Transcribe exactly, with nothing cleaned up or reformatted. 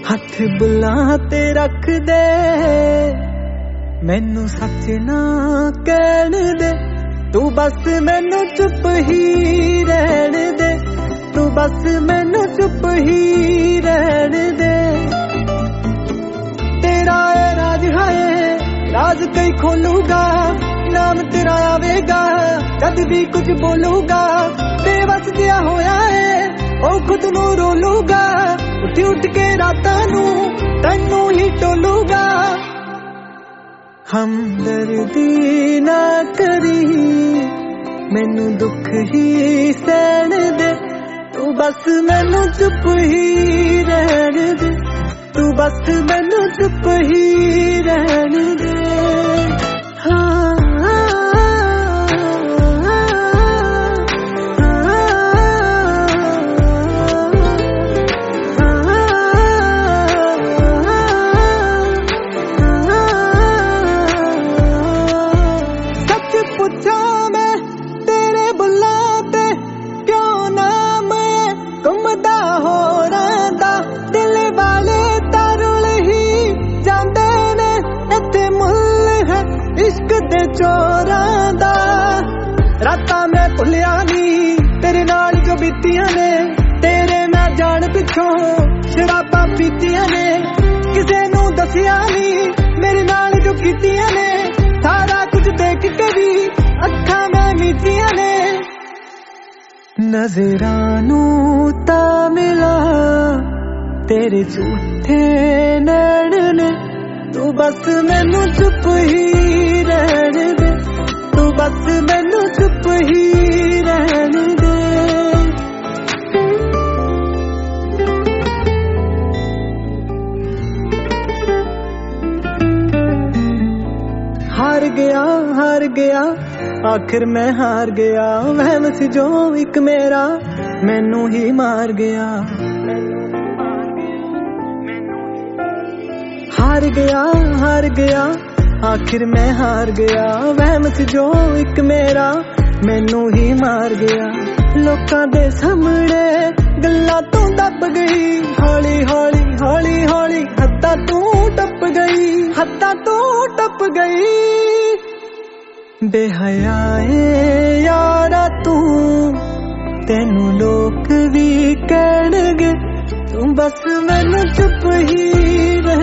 हथ बुलां ते रख दे मैनू सच ना कहन दे तू बस मैनू चुप ही रहन दे तू बस मैनू चुप ही रहन दे तेरा है राज है राज कई खोलूगा नाम तेरा आवेगा जब भी कुछ बोलूगा बेबस जिहा होया है ओ खुद नू रोलूगा उठ उठ के रातां नू तैनू ही टोलूगा हमदर्दी ना करी मैनू दुख ही सहन दे तू बस मैनू चुप ही रहन दे तू बस मैनू चुप ही रहन दे हाँ चोरां दा रातां मैं भुलिया नी तेरे नाल जो बीतियां ने तेरे मैं जान पिछों शराबां पीतियां ने किसे नू दसिया नी मेरे नाल जो कीतियां ने सारा कुछ देख के भी अखां मैं मीटियां ने नज़रां नू तां मिला तेरे झूठे नैन ने तू बस मैनू चुप ही रहन दे तू बस मैनू चुप ही रहन दे हार गया हार गया आखिर मैं हार गया वहम सी जो एक मेरा मैनू ही मार गया हार गया हार गया आखिर मैं हार गया वहम सी जो एक मेरा मैनू ही मार गया लोकां दे सामने गल्लां तू दब गई हौली हौली हौली हौली हद्दां तू टप गई हद्दां तू टप गई बेहयाए यारा तू तेनू लोक भी कहणगे तू बस मैनू चुप ही रह